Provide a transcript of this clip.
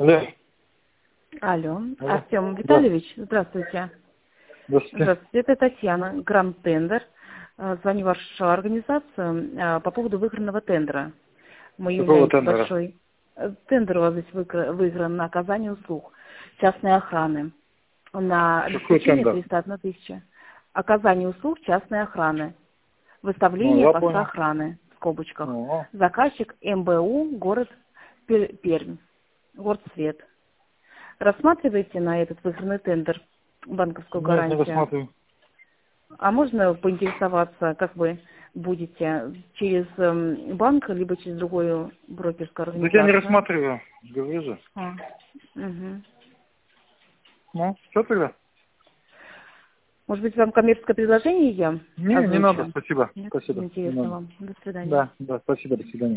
Алло. Алло. Алло. Артем Да. Витальевич, здравствуйте. Здравствуйте. Здравствуйте, это Татьяна, Гранд Тендер. Звоню в вашу организацию по поводу выигранного тендера. Мы Какого являемся тендера? большой... Тендер у вас здесь выигран на оказание услуг частной охраны. На Какой обеспечение тендер? 301 тысяча. Оказание услуг частной охраны. Ну, Выставление я поста понял. охраны, в скобочках. Ну, Заказчик МБУ, город Пермь, город Свет. Рассматриваете на этот выигранный тендер банковскую нет, не гарантию? рассматриваю. А можно поинтересоваться, как вы будете через банк, либо через другую брокерскую Так я не организацию? рассматриваю. Говорю же. Мгм. Ну, что тогда? Может быть, вам коммерческое предложение я Не надо, озвучу? спасибо. Нет? Спасибо, не Интересно надо. вам. До свидания. Да, спасибо, до свидания.